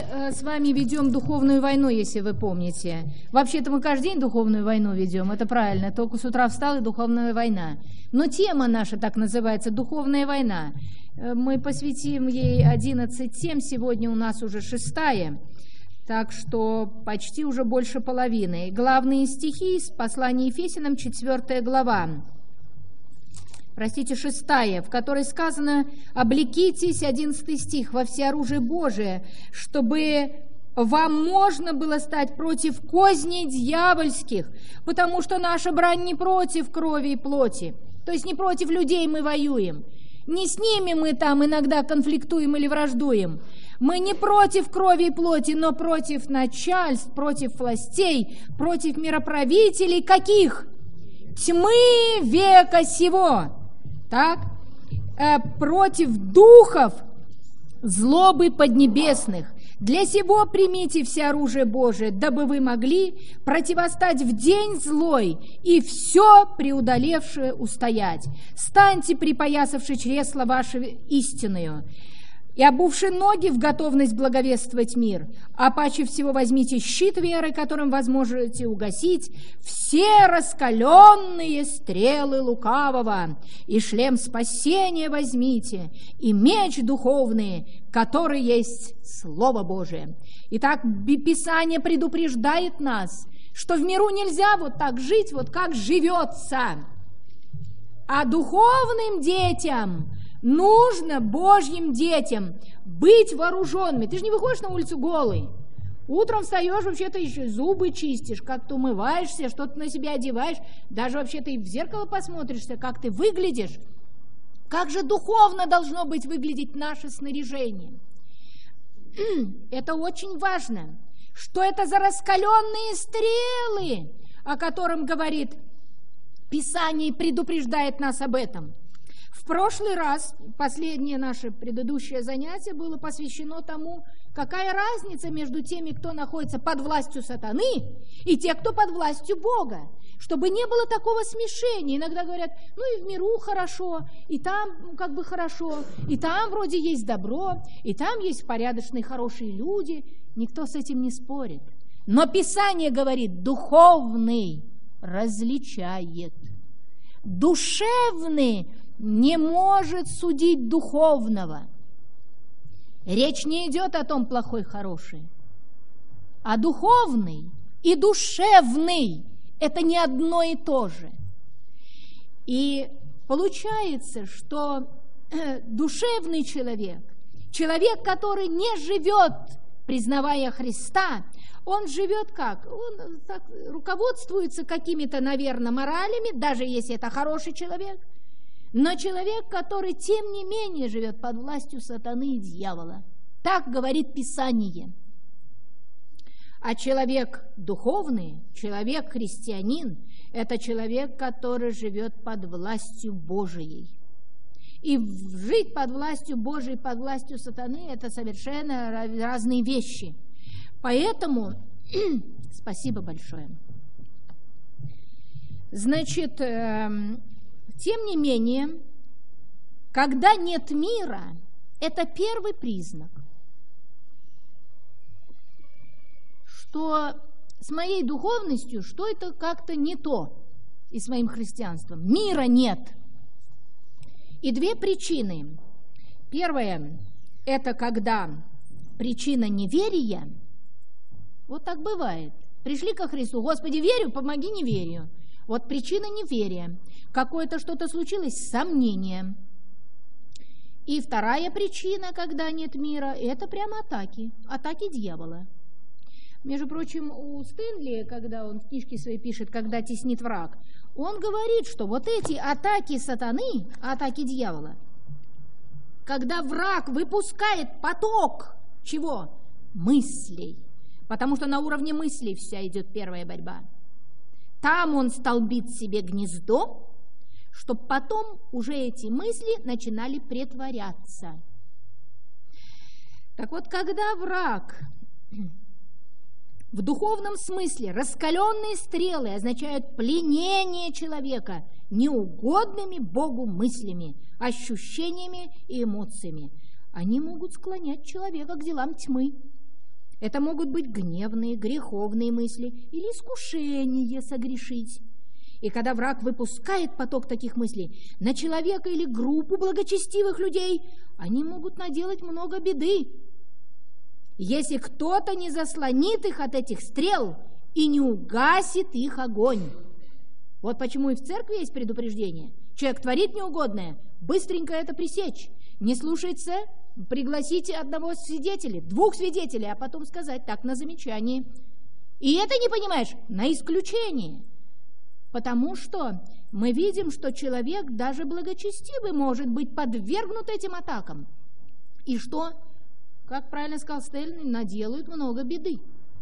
с вами ведем духовную войну, если вы помните. Вообще-то мы каждый день духовную войну ведем, это правильно, только с утра встал и духовная война. Но тема наша так называется «Духовная война». Мы посвятим ей 11 тем, сегодня у нас уже 6-я, так что почти уже больше половины. Главные стихи из послания Ефесянам, 4 глава. 6-я, в которой сказано: «Облекитесь», 11 стих, «во всеоружие Божие, чтобы вам можно было стать против козней дьявольских, потому что наша брань не против крови и плоти». То есть не против людей мы воюем, не с ними мы там иногда конфликтуем или враждуем. Мы не против крови и плоти, но против начальств, против властей, против мироправителей каких? Тьмы века сего. Так? Против духов злобы поднебесных. Для сего примите все оружие Божие, дабы вы могли противостать в день злой и все преодолевшее устоять. Станьте, припоясавши чресла ваше истинную, и обувши ноги в готовность благовествовать мир, а паче всего возьмите щит веры, которым возможете угасить все раскаленные стрелы лукавого, и шлем спасения возьмите, и меч духовный, который есть Слово Божие. Итак, Писание предупреждает нас, что в миру нельзя вот так жить, вот как живется, а духовным детям нужно, Божьим детям, быть вооруженными. Ты же не выходишь на улицу голый. Утром встаешь, вообще-то еще зубы чистишь, как-то умываешься, что-то на себя одеваешь. Даже вообще-то и в зеркало посмотришься, как ты выглядишь. Как же духовно должно быть выглядеть наше снаряжение? Это очень важно. Что это за раскаленные стрелы, о котором говорит Писание и предупреждает нас об этом? В прошлый раз, последнее наше предыдущее занятие было посвящено тому, какая разница между теми, кто находится под властью сатаны, и те, кто под властью Бога. Чтобы не было такого смешения. Иногда говорят, ну и в миру хорошо, и там как бы хорошо, и там вроде есть добро, и там есть порядочные, хорошие люди. Никто с этим не спорит. Но Писание говорит, духовный различает. Душевный не может судить духовного. Речь не идет о том, плохой, хороший. А духовный и душевный – это не одно и то же. И получается, что душевный человек, человек, который не живет, признавая Христа, он живет как? Он так, руководствуется какими-то, наверное, моралями, даже если это хороший человек, но человек, который, тем не менее, живет под властью сатаны и дьявола. Так говорит Писание. А человек духовный, человек христианин, это человек, который живет под властью Божией. И жить под властью Божией, под властью сатаны, это совершенно разные вещи. Поэтому, спасибо большое. Значит, тем не менее, когда нет мира, это первый признак, что с моей духовностью что-то как-то не то и с моим христианством. Мира нет. И две причины. Первая – это когда причина неверия. Вот так бывает. Пришли ко Христу, Господи, верю, помоги неверию. Вот причина неверия. Какое-то что-то случилось, сомнение. И вторая причина, когда нет мира, это прямо атаки. Атаки дьявола. Между прочим, у Стэнли, когда он в книжке своей пишет «Когда теснит враг», он говорит, что вот эти атаки сатаны, атаки дьявола, когда враг выпускает поток, чего? Мыслей. Потому что на уровне мыслей вся идет первая борьба. Там он столбит себе гнездо, чтобы потом уже эти мысли начинали претворяться. Так вот, когда враг в духовном смысле раскаленные стрелы означают пленение человека неугодными Богу мыслями, ощущениями и эмоциями, они могут склонять человека к делам тьмы. Это могут быть гневные, греховные мысли или искушение согрешить. И когда враг выпускает поток таких мыслей на человека или группу благочестивых людей, они могут наделать много беды. Если кто-то не заслонит их от этих стрел и не угасит их огонь. Вот почему и в церкви есть предупреждение. Человек творит неугодное, быстренько это пресечь. Не слушается, пригласите одного свидетеля, 2 свидетелей, а потом сказать так на замечании. И это, не понимаешь, на исключение. Потому что мы видим, что человек, даже благочестивый, может быть подвергнут этим атакам. И что, как правильно сказал Стэнли, наделают много беды.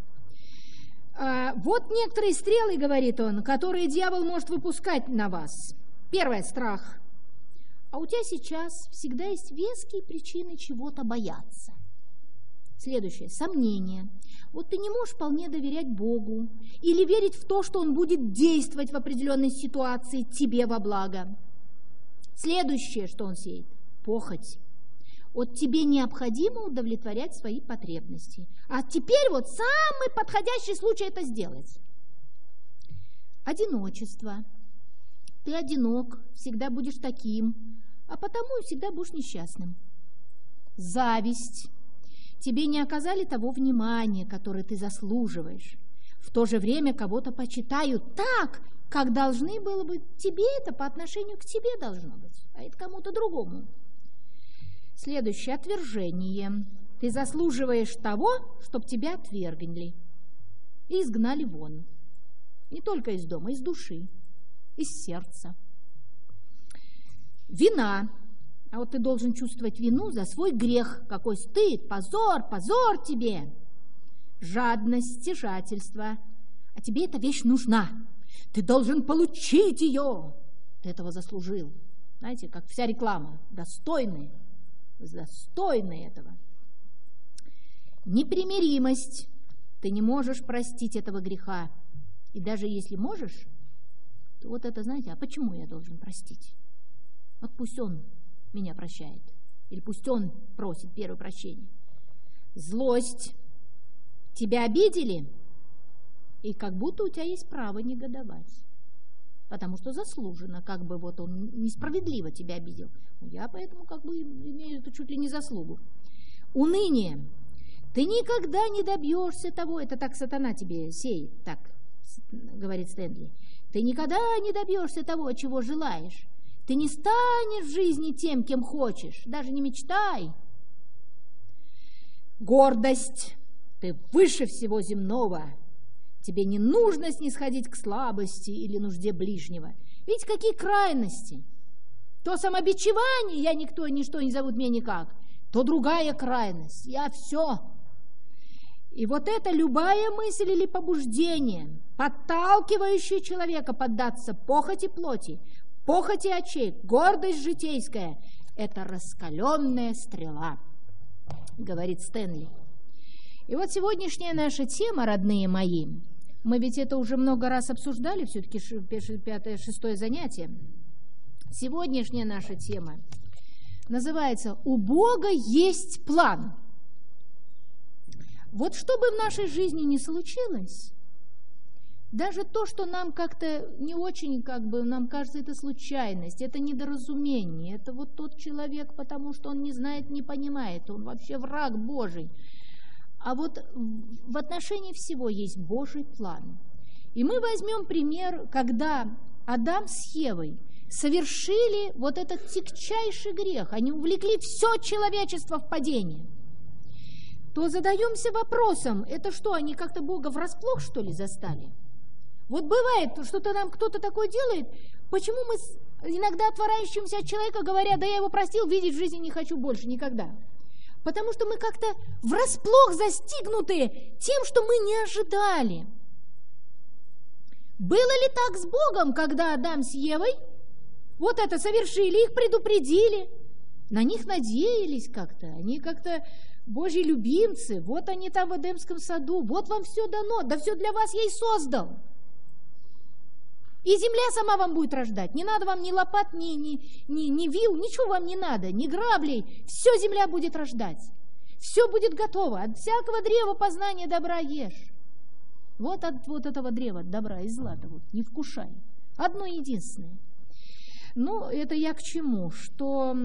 Вот некоторые стрелы, говорит он, которые дьявол может выпускать на вас. Первое – страх. А у тебя сейчас всегда есть веские причины чего-то бояться. Следующее – сомнение. Вот ты не можешь вполне доверять Богу или верить в то, что Он будет действовать в определенной ситуации тебе во благо. Следующее, что он сеет – похоть. Вот тебе необходимо удовлетворять свои потребности. А теперь вот самый подходящий случай это сделать. Одиночество. Ты одинок, всегда будешь таким, а потому и всегда будешь несчастным. Зависть. Тебе не оказали того внимания, которое ты заслуживаешь. В то же время кого-то почитают так, как должны было бы. Тебе это по отношению к тебе должно быть, а это кому-то другому. Следующее – отвержение. Ты заслуживаешь того, чтобы тебя отвергли и изгнали вон. Не только из дома, из души, из сердца. Вина. А вот ты должен чувствовать вину за свой грех. Какой стыд, позор, позор тебе. Жадность, стяжательство. А тебе эта вещь нужна. Ты должен получить ее. Ты этого заслужил. Знаете, как вся реклама. Достойный этого. Непримиримость. Ты не можешь простить этого греха. И даже если можешь, то вот это, знаете, а почему я должен простить? Вот пусть он меня прощает. Или пусть он просит первое прощение. Злость. Тебя обидели, и как будто у тебя есть право негодовать. Потому что заслуженно, как бы вот он несправедливо тебя обидел. Я поэтому как бы имею эту чуть ли не заслугу. Уныние. Ты никогда не добьешься того, это так сатана тебе сеет, так говорит Стэнли. Ты никогда не добьешься того, чего желаешь. Ты не станешь в жизни тем, кем хочешь, даже не мечтай. Гордость. Ты выше всего земного. Тебе не нужно снисходить к слабости или нужде ближнего. Видите, какие крайности. То самобичевание, я никто, ничто не зовут меня никак, то другая крайность, я все. И вот это любая мысль или побуждение, подталкивающее человека поддаться похоти плоти, похоти очей, гордость житейская, это раскаленная стрела, говорит Стэнли. И вот сегодняшняя наша тема, родные мои, мы ведь это уже много раз обсуждали, все-таки 5-6 занятие. Сегодняшняя наша тема называется «У Бога есть план». Вот что бы в нашей жизни ни случилось, даже то, что нам как-то не очень, нам кажется, это случайность, это недоразумение, это вот тот человек, потому что он не знает, не понимает, он вообще враг Божий. А вот в отношении всего есть Божий план. И мы возьмем пример, когда Адам с Евой совершили вот этот тягчайший грех, они увлекли все человечество в падение, то задаемся вопросом, это что, они как-то Бога врасплох, что ли, застали? Вот бывает, что-то нам кто-то такое делает, почему мы иногда отворачиваемся от человека, говоря, да я его простил, видеть в жизни не хочу больше никогда. Потому что мы как-то врасплох застигнуты тем, что мы не ожидали. Было ли так с Богом, когда Адам с Евой вот это совершили, их предупредили, на них надеялись как-то, они как-то Божьи любимцы, вот они там в Эдемском саду, вот вам все дано, да все для вас я и создал. И земля сама вам будет рождать, не надо вам ни лопат, ни вил, ничего вам не надо, ни граблей, все земля будет рождать. Все будет готово. От всякого древа познания добра ешь. Вот от вот этого древа добра и зла-то вот не вкушай. Одно единственное. Ну, это я к чему? Что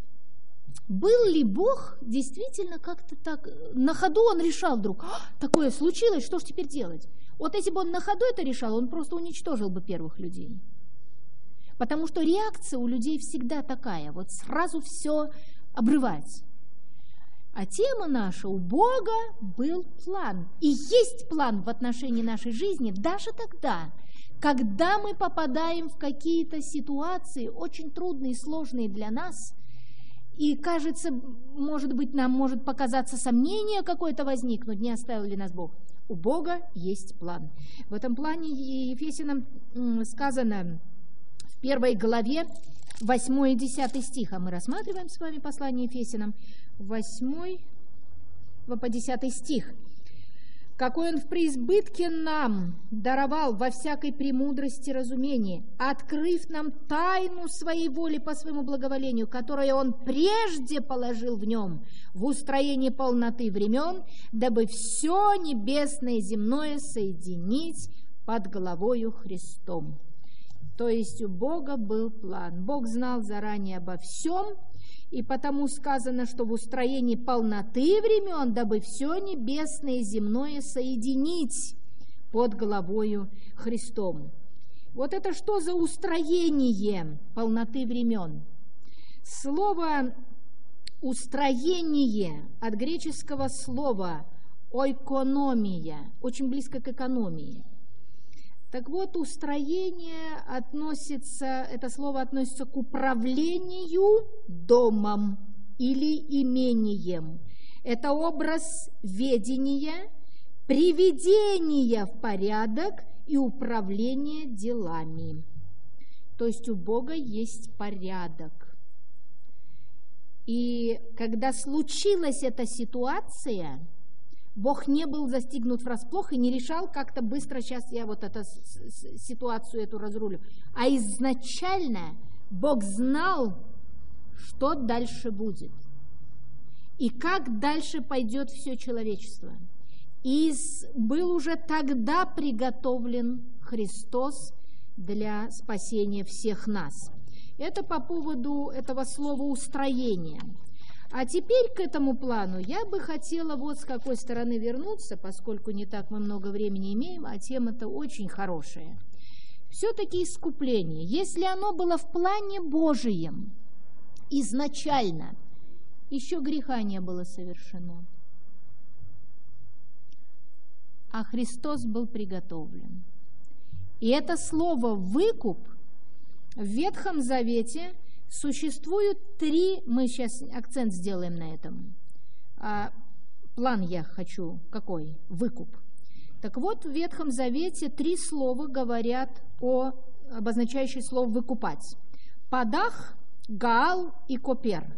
был ли Бог действительно как-то так, на ходу он решал вдруг, такое случилось, что ж теперь делать? Вот если бы он на ходу это решал, он просто уничтожил бы первых людей. Потому что реакция у людей всегда такая, вот сразу все обрывать. А тема наша, у Бога был план. И есть план в отношении нашей жизни даже тогда, когда мы попадаем в какие-то ситуации, очень трудные и сложные для нас, и кажется, может быть, нам может показаться сомнение какое-то возникнуть, не оставил ли нас Бог. У Бога есть план. В этом плане Ефесянам сказано в 1 главе 8 и 10 стих, а мы рассматриваем с вами послание Ефесянам, 8 по 10 стих. «Какой Он в преизбытке нам даровал во всякой премудрости разумении, открыв нам тайну своей воли по своему благоволению, которую Он прежде положил в нем, в устроении полноты времен, дабы все небесное и земное соединить под главою Христом». То есть у Бога был план. Бог знал заранее обо всем, и потому сказано, что в устроении полноты времен, дабы все небесное и земное соединить под главою Христом. Вот это что за устроение полноты времен? Слово «устроение» от греческого слова «ойкономия», очень близко к экономии. Так вот, устроение это слово относится к управлению домом или имением. Это образ ведения, приведения в порядок и управления делами. То есть у Бога есть порядок. И когда случилась эта ситуация, Бог не был застигнут врасплох и не решал как-то быстро, сейчас я вот эту ситуацию эту разрулю. А изначально Бог знал, что дальше будет. И как дальше пойдет все человечество. И был уже тогда приготовлен Христос для спасения всех нас. Это по поводу этого слова «устроение». А теперь к этому плану я бы хотела вот с какой стороны вернуться, поскольку не так мы много времени имеем, а тема-то очень хорошая. Все-таки искупление, если оно было в плане Божием изначально, еще греха не было совершено, а Христос был приготовлен. И это слово «выкуп» в Ветхом Завете существуют три, мы сейчас акцент сделаем на этом. План я хочу какой? Выкуп. Так вот, в Ветхом Завете три слова говорят обозначающие слово «выкупать». Падах, Гаал и Копер.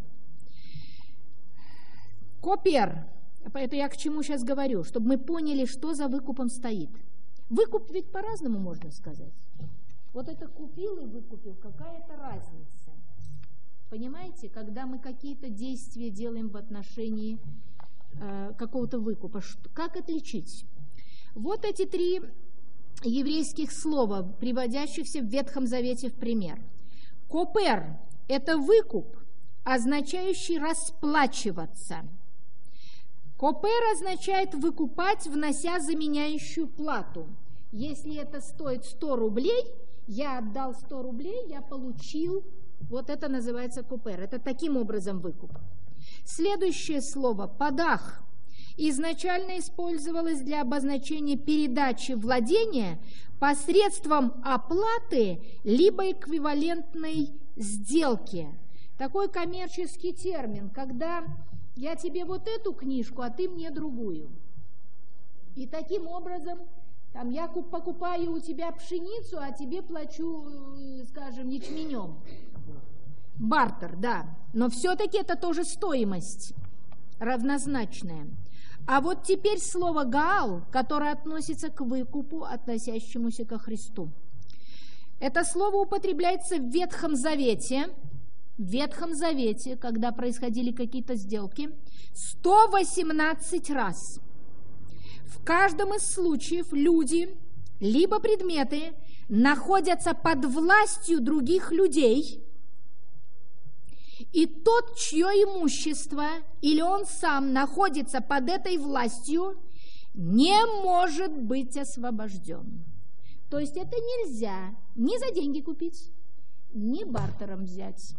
Копер, это я к чему сейчас говорю, чтобы мы поняли, что за выкупом стоит. Выкуп ведь по-разному можно сказать. Вот это купил и выкупил, какая-то разница. Понимаете, когда мы какие-то действия делаем в отношении какого-то выкупа, как отличить? Вот эти три еврейских слова, приводящихся в Ветхом Завете в пример. Копер – это выкуп, означающий расплачиваться. Копер означает выкупать, внося заменяющую плату. Если это стоит 100 рублей, я отдал 100 рублей, я получил. Вот это называется копер. Это таким образом выкуп. Следующее слово «падах» изначально использовалось для обозначения передачи владения посредством оплаты либо эквивалентной сделки. Такой коммерческий термин, когда я тебе вот эту книжку, а ты мне другую. И таким образом там, я покупаю у тебя пшеницу, а тебе плачу, скажем, ячменем. Бартер, да. Но все-таки это тоже стоимость равнозначная. А вот теперь слово «гаал», которое относится к выкупу, относящемуся ко Христу. Это слово употребляется в Ветхом Завете в Ветхом Завете, когда происходили какие-то сделки, 118 раз. В каждом из случаев люди, либо предметы, находятся под властью других людей, и тот, чье имущество или он сам находится под этой властью, не может быть освобожден. То есть это нельзя ни за деньги купить, ни бартером взять.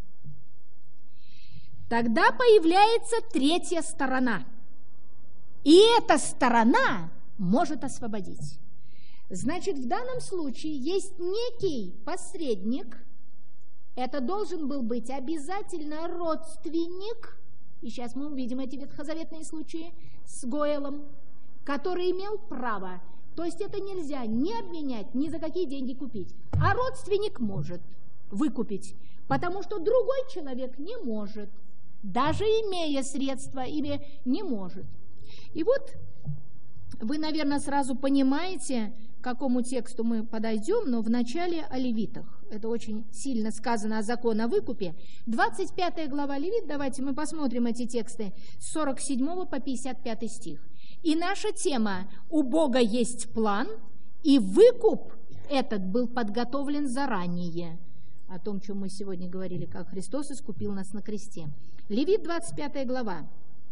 Тогда появляется третья сторона. И эта сторона может освободить. Значит, в данном случае есть некий посредник. Это должен был быть обязательно родственник. И сейчас мы увидим эти ветхозаветные случаи с Гоэлом, который имел право. То есть это нельзя ни обменять, ни за какие деньги купить. А родственник может выкупить, потому что другой человек не может. Даже имея средства, или не может. И вот вы, наверное, сразу понимаете, к какому тексту мы подойдем, но вначале о левитах. Это очень сильно сказано о законе о выкупе. 25 глава Левит, давайте мы посмотрим эти тексты, с 47 по 55 стих. И наша тема «У Бога есть план, и выкуп этот был подготовлен заранее». О том, чем мы сегодня говорили, как Христос искупил нас на кресте. Левит, 25 глава.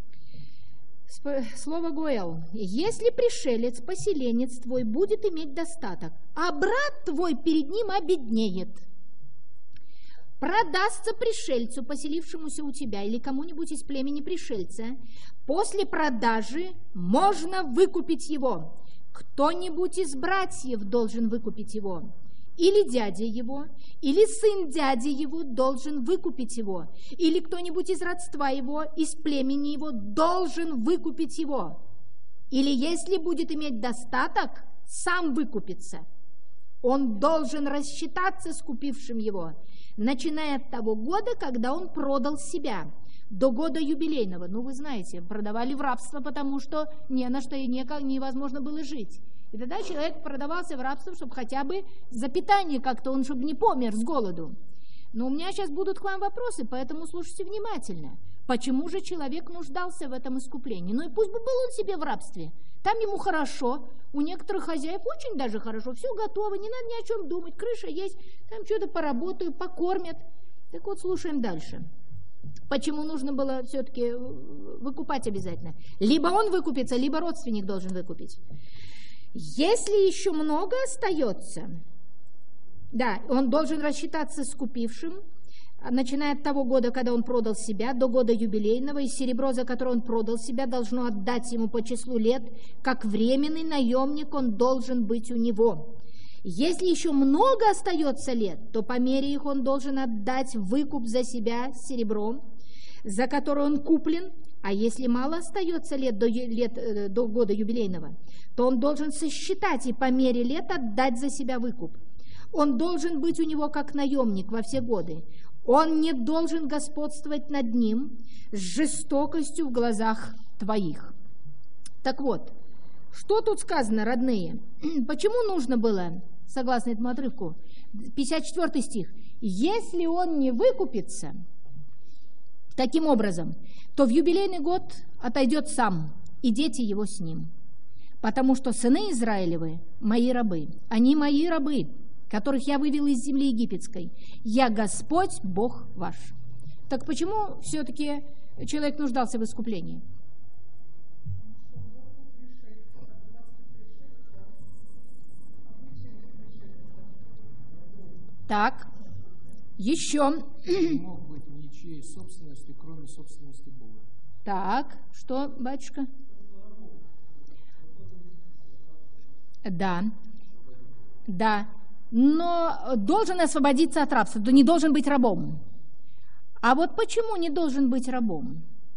Слово Гоэл. «Если пришелец, поселенец твой будет иметь достаток, а брат твой перед ним обеднеет, продастся пришельцу, поселившемуся у тебя, или кому-нибудь из племени пришельца, после продажи можно выкупить его. Кто-нибудь из братьев должен выкупить его. Или дядя его, или сын дяди его должен выкупить его, или кто-нибудь из родства его, из племени его должен выкупить его. Или если будет иметь достаток, сам выкупится. Он должен рассчитаться с купившим его, начиная от того года, когда он продал себя, до года юбилейного. Ну, вы знаете, продавали в рабство, потому что не на что и невозможно было жить. И тогда человек продавался в рабство, чтобы хотя бы за питание как-то, он чтобы не помер с голоду. Но у меня сейчас будут к вам вопросы, поэтому слушайте внимательно. Почему же человек нуждался в этом искуплении? Ну и пусть бы был он себе в рабстве. Там ему хорошо, у некоторых хозяев очень даже хорошо, все готово, не надо ни о чем думать, крыша есть, там что-то поработают, покормят. Так вот, слушаем дальше. Почему нужно было все-таки выкупать обязательно? Либо он выкупится, либо родственник должен выкупить. Если еще много остается, да, он должен рассчитаться с купившим, начиная от того года, когда он продал себя, до года юбилейного, и серебро, за которое он продал себя, должно отдать ему по числу лет, как временный наемник он должен быть у него. Если еще много остается лет, то по мере их он должен отдать выкуп за себя серебром, за которое он куплен. А если мало остается лет до года юбилейного, то он должен сосчитать и по мере лет отдать за себя выкуп. Он должен быть у него как наемник во все годы. Он не должен господствовать над ним с жестокостью в глазах твоих. Так вот, что тут сказано, родные? Почему нужно было, согласно этому отрывку, 54 стих, если он не выкупится таким образом, то в юбилейный год отойдет сам, и дети его с ним. Потому что сыны Израилевы – мои рабы, они мои рабы, которых я вывел из земли египетской. Я Господь, Бог ваш. Так почему все-таки человек нуждался в искуплении? Так, еще. Мог быть ничьей собственностью, кроме собственности Бога. Так, что, батюшка? Да, да. Но должен освободиться от рабства, то не должен быть рабом. А вот почему не должен быть рабом?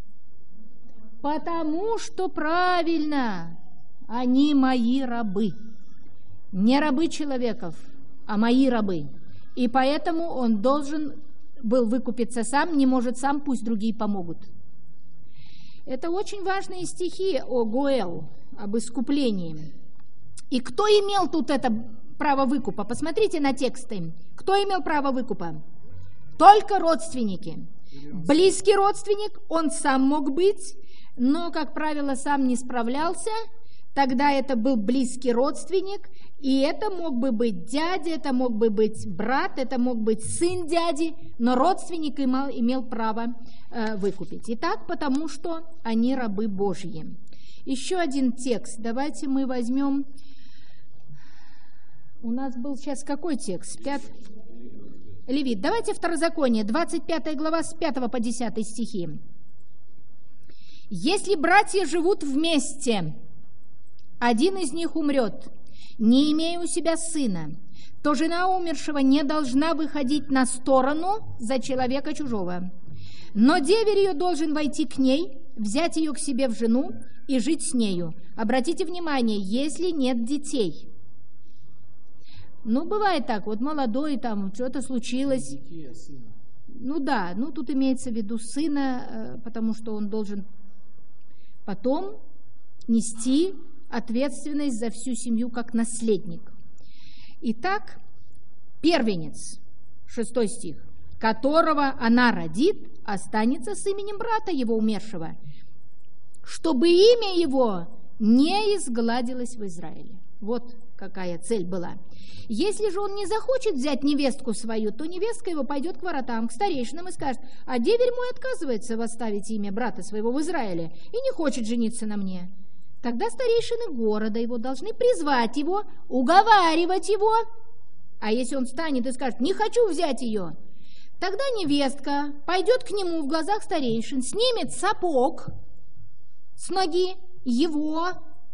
Потому что правильно, они мои рабы. Не рабы человеков, а мои рабы. И поэтому он должен был выкупиться сам, не может сам, пусть другие помогут. Это очень важные стихи о Гоэл, об искуплении. И кто имел тут это право выкупа? Посмотрите на тексты. Кто имел право выкупа? Только родственники. Близкий родственник, он сам мог быть, но, как правило, сам не справлялся. Тогда это был близкий родственник, и это мог бы быть дядя, это мог бы быть брат, это мог быть сын дяди, но родственник имел право выкупить. Итак, потому что они рабы Божьи. Еще один текст. Давайте мы возьмем... У нас был сейчас какой текст? Левит. Давайте Второзаконие, 25 глава, с 5 по 10 стихи. «Если братья живут вместе, один из них умрет, не имея у себя сына, то жена умершего не должна выходить на сторону за человека чужого. Но деверь ее должен войти к ней, взять ее к себе в жену и жить с нею. Обратите внимание, если нет детей». Ну, бывает так, вот молодой, там, что-то случилось. Ну да, ну тут имеется в виду сына, потому что он должен потом нести ответственность за всю семью как наследник. Итак, первенец, 6 стих, которого она родит, останется с именем брата его умершего, чтобы имя его не изгладилось в Израиле. Вот какая цель была. Если же он не захочет взять невестку свою, то невестка его пойдет к воротам, к старейшинам и скажет: а деверь мой отказывается восставить имя брата своего в Израиле и не хочет жениться на мне. Тогда старейшины города его должны призвать его, уговаривать его. А если он встанет и скажет: не хочу взять ее, тогда невестка пойдет к нему в глазах старейшин, снимет сапог с ноги его,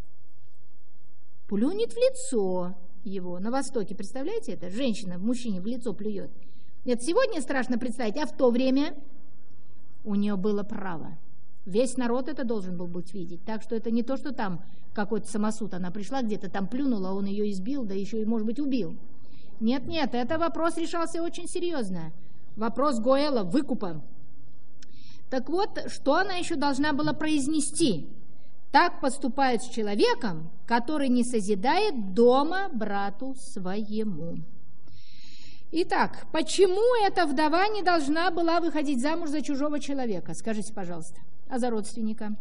плюнет в лицо его. На Востоке, представляете это? Женщина мужчине в лицо плюет. Это сегодня страшно представить, а в то время у нее было право. Весь народ это должен был быть видеть. Так что это не то, что там какой-то самосуд. Она пришла где-то, там плюнула, он ее избил, да еще и, может быть, убил. Нет, это вопрос решался очень серьезно. Вопрос Гоэла, выкупа. Так вот, что она еще должна была произнести? Так поступают с человеком, который не созидает дома брату своему. Итак, почему эта вдова не должна была выходить замуж за чужого человека? Скажите, пожалуйста. А за родственника?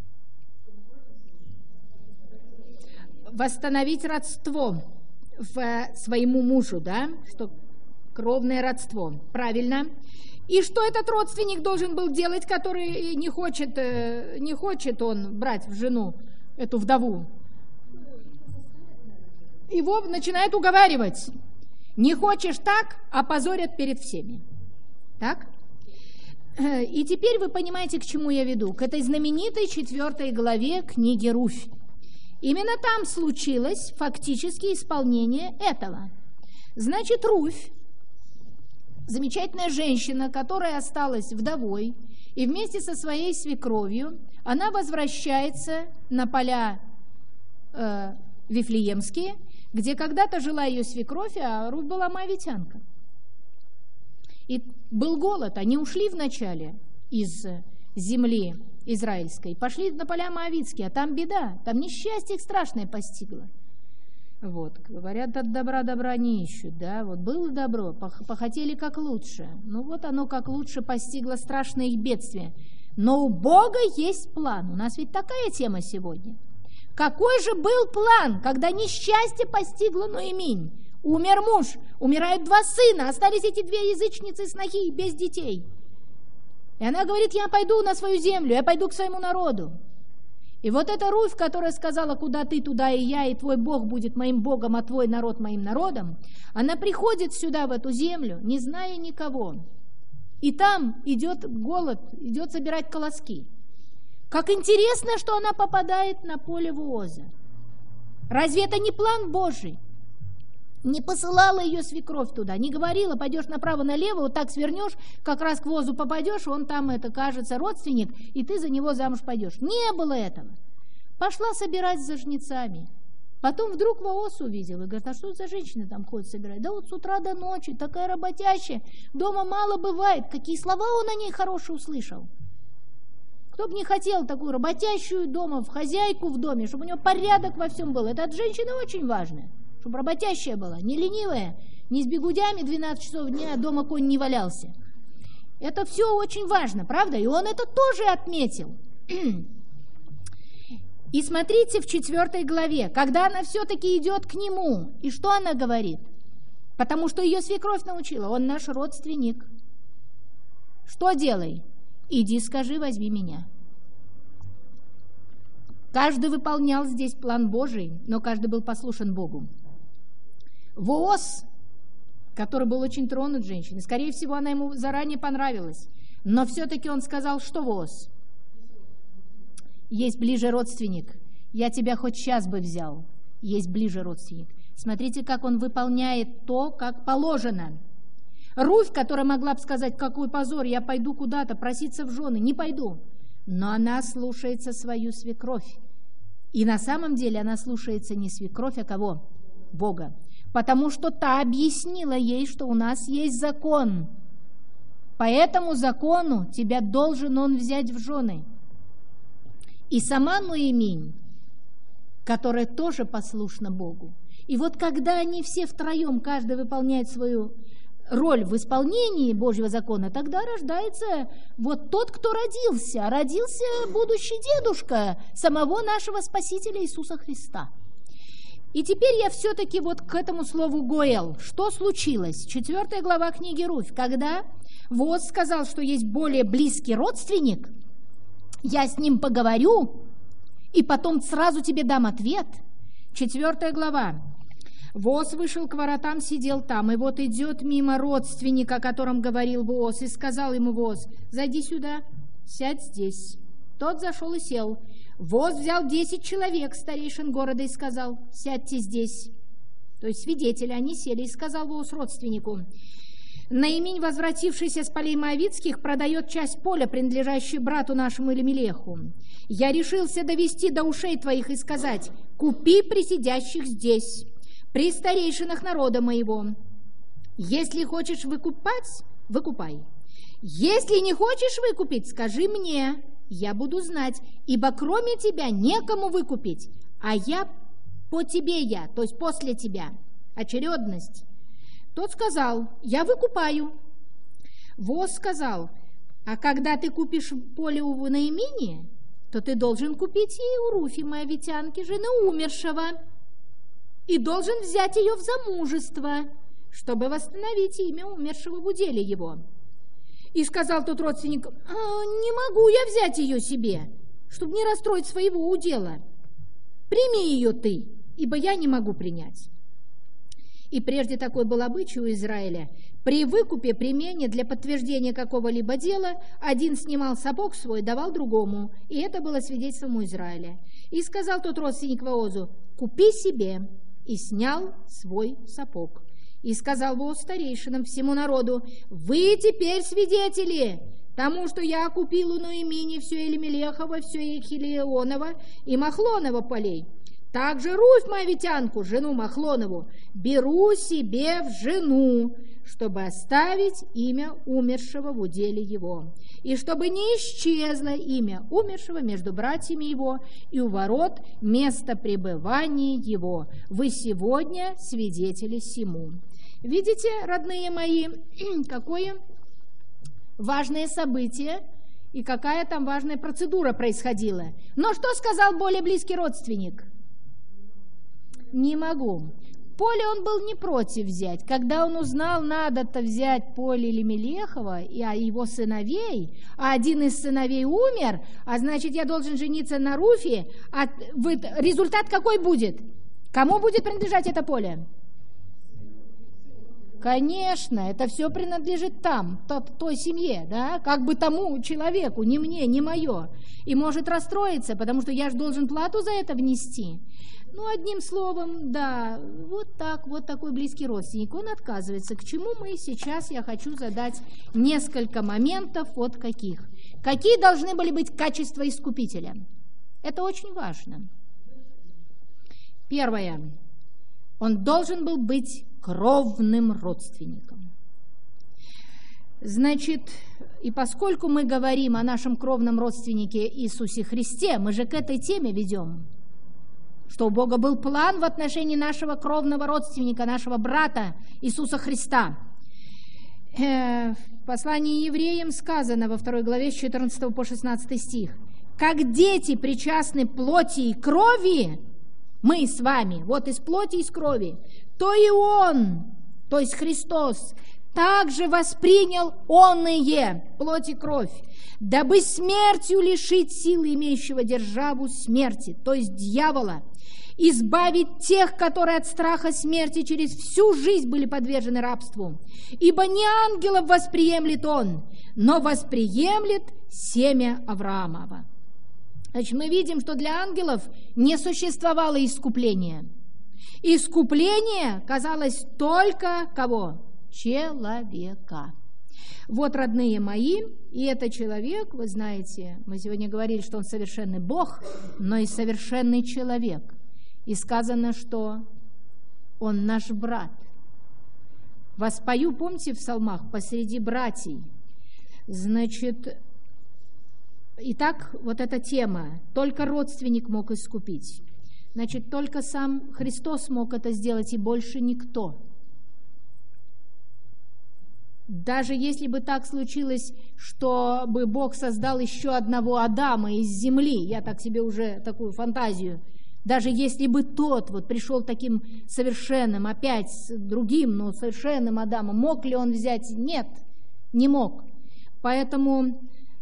Восстановить родство своему мужу, да? Что кровное родство. Правильно. И что этот родственник должен был делать, который не хочет он брать в жену эту вдову? Его начинает уговаривать. Не хочешь так, опозорят перед всеми. Так? И теперь вы понимаете, к чему я веду. К этой знаменитой 4 главе книги Руфь. Именно там случилось фактически исполнение этого. Значит, Руфь, замечательная женщина, которая осталась вдовой, и вместе со своей свекровью она возвращается на поля Вифлеемские, где когда-то жила ее свекровь, а Руфь была моавитянка. И был голод, они ушли вначале из земли израильской, пошли на поля моавитские, а там беда, там несчастье их страшное постигло. Вот, говорят, от добра не ищут, да, вот было добро, похотели как лучше, ну вот оно как лучше постигло страшное их бедствие. Но у Бога есть план, у нас ведь такая тема сегодня. Какой же был план, когда несчастье постигло Ноэминь? Умер муж, умирают 2 сына, остались эти 2 язычницы-снохи без детей. И она говорит: я пойду на свою землю, я пойду к своему народу. И вот эта Руфь, которая сказала: куда ты, туда и я, и твой Бог будет моим Богом, а твой народ моим народом, она приходит сюда, в эту землю, не зная никого. И там идет голод, идет собирать колоски. Как интересно, что она попадает на поле Вооза. Разве это не план Божий? Не посылала ее свекровь туда, не говорила: пойдешь направо-налево, вот так свернешь, как раз к Воозу попадешь, он там, это кажется, родственник, и ты за него замуж пойдешь. Не было этого. Пошла собирать за жнецами. Потом вдруг Вооз увидел и говорит: а что за женщина там ходит собирать? Да вот с утра до ночи, такая работящая, дома мало бывает. Какие слова он о ней хорошие услышал. Кто бы не хотел такую работящую дома, в хозяйку в доме, чтобы у него порядок во всем был. Это от женщины очень важно. Чтобы работящая была, не ленивая, не с бегудями 12 часов дня, дома конь не валялся. Это все очень важно, правда? И он это тоже отметил. И смотрите в 4 главе, когда она все-таки идет к нему, и что она говорит? Потому что ее свекровь научила, он наш родственник. Что делай? Иди, скажи, возьми меня. Каждый выполнял здесь план Божий, но каждый был послушен Богу. Вооз, который был очень тронут женщиной, скорее всего, она ему заранее понравилась, но все-таки он сказал, что Вооз? Есть ближе родственник. Я тебя хоть сейчас бы взял. Есть ближе родственник. Смотрите, как он выполняет то, как положено. Руфь, которая могла бы сказать, какой позор, я пойду куда-то проситься в жены, не пойду. Но она слушается свою свекровь. И на самом деле она слушается не свекровь, а кого? Бога. Потому что та объяснила ей, что у нас есть закон. По этому закону тебя должен он взять в жены. И сама Ноэминь, которая тоже послушна Богу. И вот когда они все втроем, каждый выполняет свою роль в исполнении Божьего закона, тогда рождается вот тот, кто родился. Родился будущий дедушка самого нашего Спасителя Иисуса Христа. И теперь я все-таки вот к этому слову «гоэл». Что случилось? 4 глава книги Руфь. Когда Вооз сказал, что есть более близкий родственник, я с ним поговорю, и потом сразу тебе дам ответ. 4 глава. Вооз вышел к воротам, сидел там, и вот идет мимо родственника, о котором говорил Вооз, и сказал ему Вооз: «Зайди сюда, сядь здесь». Тот зашел и сел. Вооз взял 10 человек, старейшин города, и сказал: «Сядьте здесь». То есть свидетели, они сели, и сказал Вооз родственнику: «Ноэминь, возвратившийся с полей моавитских, продает часть поля, принадлежащую брату нашему Элимелеху. Я решился довести до ушей твоих и сказать: купи при сидящих здесь, при старейшинах народа моего. Если хочешь выкупать, выкупай. Если не хочешь выкупить, скажи мне, я буду знать, ибо кроме тебя некому выкупить, а я по тебе я, то есть после тебя». Очередность. Тот сказал: «Я выкупаю». Вооз сказал: «А когда ты купишь поле у Ноэмини, то ты должен купить и у Руфи, моавитянки, жены умершего, и должен взять ее в замужество, чтобы восстановить имя умершего в уделе его». И сказал тот родственник: «Не могу я взять ее себе, чтобы не расстроить своего удела. Прими ее ты, ибо я не могу принять». И прежде такой был обычай у Израиля: при выкупе, при мене, для подтверждения какого-либо дела, один снимал сапог свой, давал другому, и это было свидетельством у Израиля. И сказал тот родственник Воозу: «Купи себе», и снял свой сапог. И сказал Вооз старейшинам, всему народу: «Вы теперь свидетели тому, что я купил у Ноэмини все Элимелехово, все Хилионова и Махлонова полей. Также Руфь моавитянку, жену Махлонову, беру себе в жену, чтобы оставить имя умершего в уделе его, и чтобы не исчезло имя умершего между братьями его и у ворот места пребывания его. Вы сегодня свидетели сему». Видите, родные мои, какое важное событие и какая там важная процедура происходила. Но что сказал более близкий родственник? «Не могу». Поле он был не против взять. Когда он узнал, надо-то взять поле Элимелехова и его сыновей, а один из сыновей умер, а значит, я должен жениться на Руфе, а результат какой будет? Кому будет принадлежать это поле? Конечно, это все принадлежит там, той семье, да, как бы тому человеку, не мне, не мое. И может расстроиться, потому что я же должен плату за это внести. Ну, одним словом, да, вот так, вот такой близкий родственник, он отказывается. К чему мы сейчас, я хочу задать несколько моментов, вот каких. Какие должны были быть качества искупителя? Это очень важно. Первое. Он должен был быть кровным родственником. Значит, и поскольку мы говорим о нашем кровном родственнике Иисусе Христе, мы же к этой теме ведем, что у Бога был план в отношении нашего кровного родственника, нашего брата Иисуса Христа. В послании евреям сказано во 2 главе с 14 по 16 стих. «Как дети причастны плоти и крови, мы с вами, вот из плоти и из крови, то и Он, то есть Христос, также воспринял оные, плоть и кровь, дабы смертью лишить силы имеющего державу смерти, то есть дьявола, избавить тех, которые от страха смерти через всю жизнь были подвержены рабству. Ибо не ангелов восприемлет он, но восприемлет семя Авраамова». Значит, мы видим, что для ангелов не существовало искупления. Искупление казалось только кого? Человека. Вот, родные мои, и это человек, вы знаете, мы сегодня говорили, что он совершенный Бог, но и совершенный человек. И сказано, что он наш брат. Воспою, помните в псалмах, посреди братьев. Значит, итак, вот эта тема. Только родственник мог искупить. Значит, только сам Христос мог это сделать, и больше никто. Даже если бы так случилось, чтобы Бог создал еще одного Адама из земли, я так себе уже такую фантазию, даже если бы тот вот пришел таким совершенным, опять другим, но совершенным Адамом, мог ли он взять? Нет, не мог. Поэтому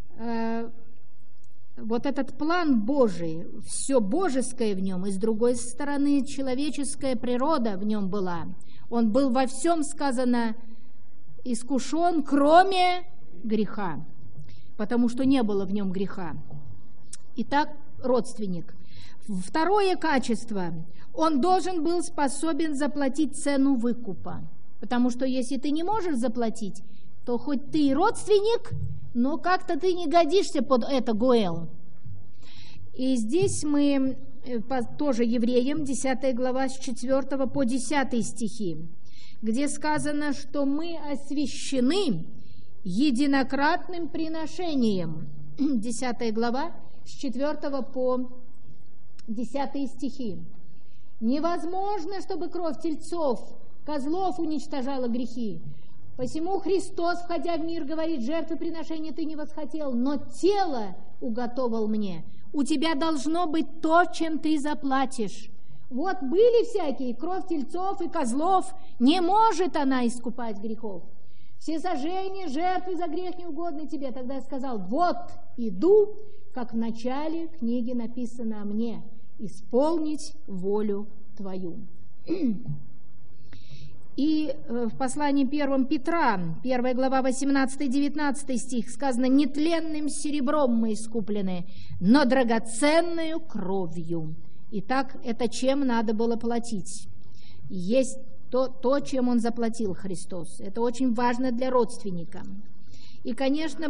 вот этот план Божий, все божеское в нем, и с другой стороны человеческая природа в нем была. Он был во всем, сказано, искушен, кроме греха, потому что не было в нем греха. Итак, родственник. Второе качество. Он должен был способен заплатить цену выкупа, потому что если ты не можешь заплатить, то хоть ты и родственник, но как-то ты не годишься под это Гоэл. И здесь мы тоже евреям, 10 глава с 4 по 10 стихи, где сказано, что мы освящены единократным приношением. 10 глава с 4 по 10 стихи. Невозможно, чтобы кровь тельцов, козлов уничтожала грехи. Посему Христос, входя в мир, говорит: жертвы приношения ты не восхотел, но тело уготовал мне. У тебя должно быть то, чем ты заплатишь. Вот были всякие, кровь тельцов и козлов, не может она искупать грехов. Все сожжения, жертвы за грех неугодны тебе. Тогда я сказал: вот иду, как в начале книги написано о мне, исполнить волю твою. И в послании 1 Петра, 1 глава 18-19 стих сказано: нетленным серебром мы искуплены, но драгоценную кровью. Итак, это чем надо было платить? Есть то, чем он заплатил, Христос. Это очень важно для родственника. И, конечно,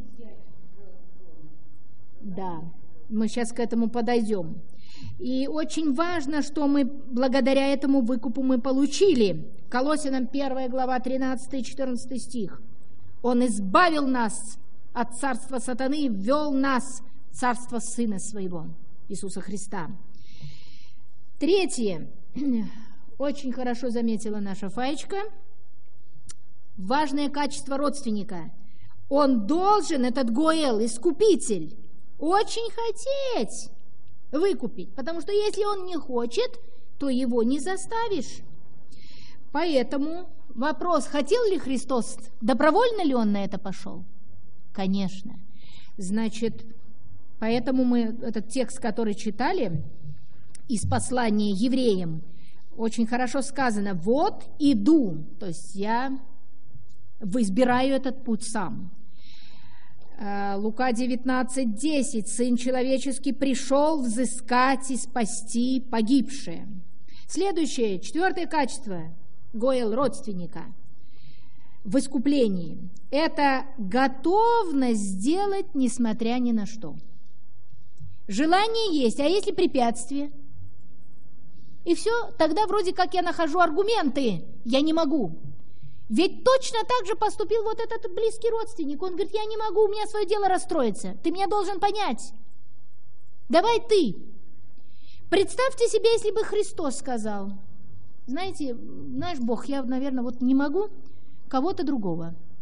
да, мы сейчас к этому подойдем. И очень важно, что мы благодаря этому выкупу мы получили. Колоссянам 1 глава 13 и 14 стих. Он избавил нас от царства сатаны и ввел нас в царство Сына Своего, Иисуса Христа. Третье, очень хорошо заметила наша Фаечка, важное качество родственника. Он должен, этот Гоэл, искупитель, очень хотеть выкупить, потому что если он не хочет, то его не заставишь. Поэтому вопрос, хотел ли Христос, добровольно ли он на это пошел? Конечно. Значит, поэтому мы этот текст, который читали из послания евреям, очень хорошо сказано: вот иду, то есть я избираю этот путь сам. Лука 19:10. Сын человеческий пришел взыскать и спасти погибшие. Следующее, 4 качество Гоэл, родственника, в искуплении. Это готовность сделать, несмотря ни на что. Желание есть, а если препятствие? И все, тогда вроде как я нахожу аргументы, я не могу. Ведь точно так же поступил вот этот близкий родственник. Он говорит: я не могу, у меня свое дело расстроится. Ты меня должен понять. Давай ты. Представьте себе, если бы Христос сказал: знаете, знаешь, Бог, я, наверное, вот не могу, кого-то другого.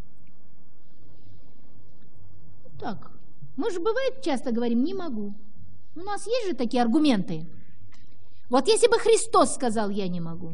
Так, мы же бывает часто говорим, не могу. У нас есть же такие аргументы. Вот если бы Христос сказал, я не могу.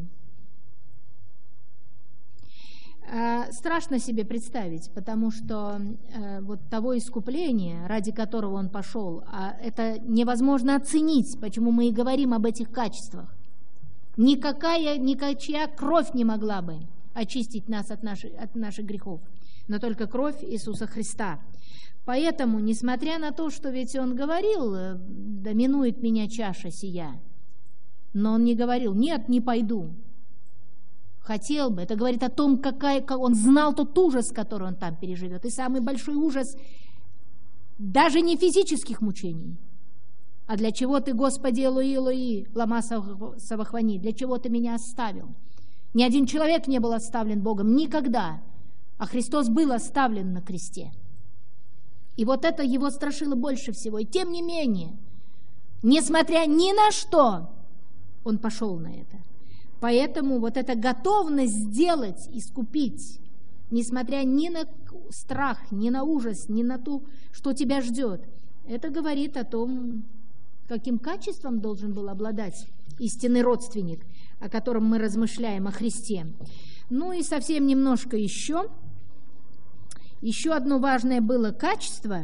Страшно себе представить, потому что вот того искупления, ради которого он пошел, это невозможно оценить, почему мы и говорим об этих качествах. Никакая кровь не могла бы очистить нас от наших грехов, но только кровь Иисуса Христа. Поэтому, несмотря на то, что ведь он говорил, да минует меня чаша сия, но он не говорил, нет, не пойду. Хотел бы. Это говорит о том, он знал тот ужас, который он там переживет. И самый большой ужас даже не физических мучений. А для чего ты, Господи, Элои, Элои, лама савахвани, для чего ты меня оставил? Ни один человек не был оставлен Богом никогда, а Христос был оставлен на кресте. И вот это его страшило больше всего. И тем не менее, несмотря ни на что, он пошел на это. Поэтому вот эта готовность сделать, искупить, несмотря ни на страх, ни на ужас, ни на то, что тебя ждет, это говорит о том, каким качеством должен был обладать истинный родственник, о котором мы размышляем, о Христе. Ну и совсем немножко еще. Еще одно важное было качество,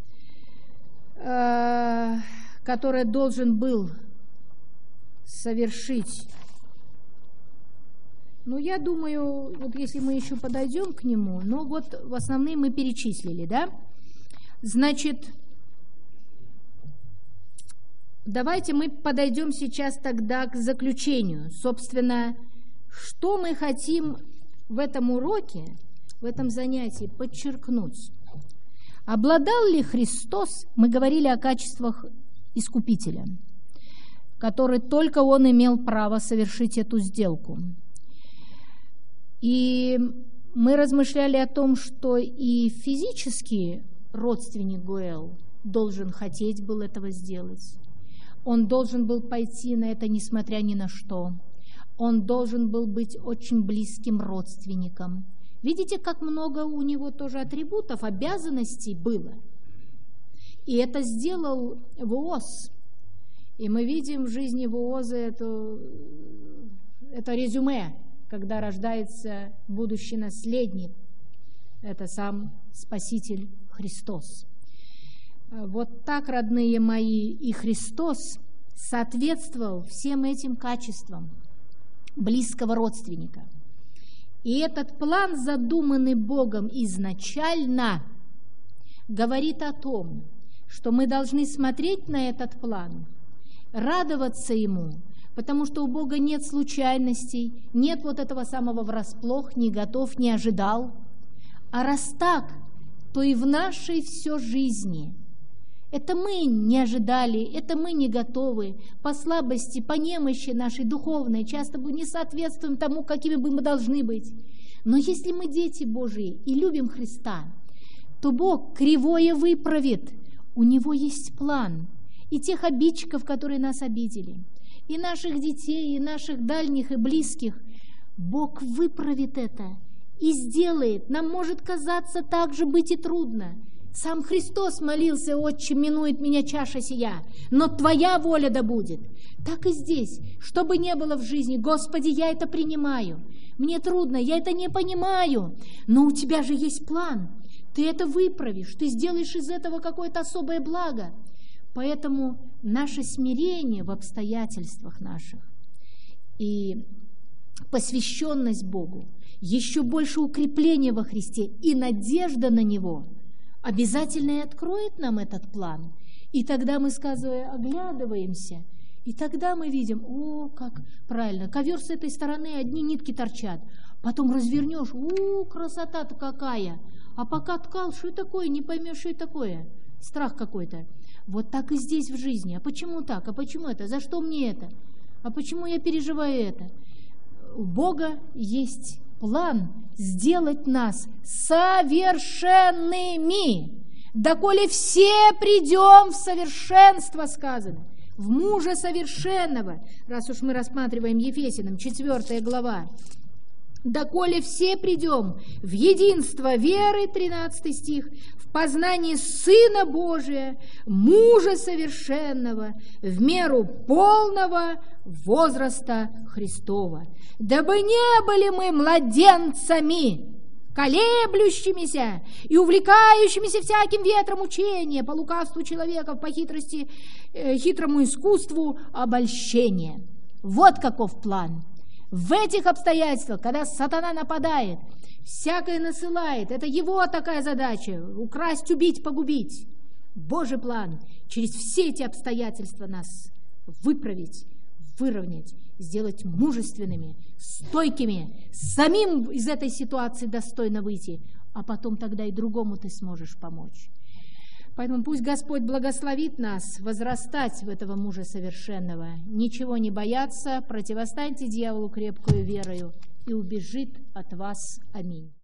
которое должен был совершить. Ну, я думаю, вот если мы еще подойдем к нему, но вот в основном мы перечислили, да? Значит, давайте мы подойдем сейчас тогда к заключению. Собственно, что мы хотим в этом уроке, в этом занятии подчеркнуть? Обладал ли Христос, мы говорили о качествах Искупителя, который только Он имел право совершить эту сделку. И мы размышляли о том, что и физически родственник Гоэл должен хотеть был этого сделать. Он должен был пойти на это, несмотря ни на что. Он должен был быть очень близким родственником. Видите, как много у него тоже атрибутов, обязанностей было. И это сделал Вооз. И мы видим в жизни Вооза это резюме, когда рождается будущий наследник, это сам Спаситель Христос. Вот так, родные мои, и Христос соответствовал всем этим качествам близкого родственника. И этот план, задуманный Богом изначально, говорит о том, что мы должны смотреть на этот план, радоваться ему, потому что у Бога нет случайностей, нет вот этого самого врасплох, не готов, не ожидал. А раз так, то и в нашей все жизни. Это мы не ожидали, это мы не готовы. По слабости, по немощи нашей духовной часто мы не соответствуем тому, какими бы мы должны быть. Но если мы дети Божии и любим Христа, то Бог кривое выправит. У Него есть план. И тех обидчиков, которые нас обидели, и наших детей, и наших дальних и близких, Бог выправит это и сделает. Нам может казаться так же быть и трудно. Сам Христос молился: «Отче, минует меня чаша сия, но Твоя воля да будет». Так и здесь, что бы ни было в жизни, Господи, я это принимаю. Мне трудно, я это не понимаю, но у Тебя же есть план. Ты это выправишь, Ты сделаешь из этого какое-то особое благо. Поэтому наше смирение в обстоятельствах наших и посвященность Богу, еще больше укрепление во Христе и надежда на Него обязательно и откроет нам этот план. И тогда мы, оглядываемся, и тогда мы видим: о, как правильно, ковер с этой стороны, одни нитки торчат, потом развернешь, красота-то какая, а пока ткал, что такое, не поймешь, что это такое, страх какой-то. Вот так и здесь в жизни. А почему так? А почему это? За что мне это? А почему я переживаю это? У Бога есть план сделать нас совершенными. Доколе все придем в совершенство, сказано, в мужа совершенного. Раз уж мы рассматриваем Ефесянам, 4 глава, доколе все придем в единство веры, 13 стих, в познании Сына Божия, мужа совершенного, в меру полного возраста Христова. Дабы не были мы младенцами, колеблющимися и увлекающимися всяким ветром учения, по лукавству человеков, по хитрому искусству обольщения. Вот каков план. В этих обстоятельствах, когда сатана нападает, всякое насылает, это его такая задача – украсть, убить, погубить. Божий план – через все эти обстоятельства нас выправить, выровнять, сделать мужественными, стойкими, самим из этой ситуации достойно выйти, а потом тогда и другому ты сможешь помочь. Поэтому пусть Господь благословит нас возрастать в этого мужа совершенного, ничего не бояться, противостаньте дьяволу крепкою верою, и убежит от вас. Аминь.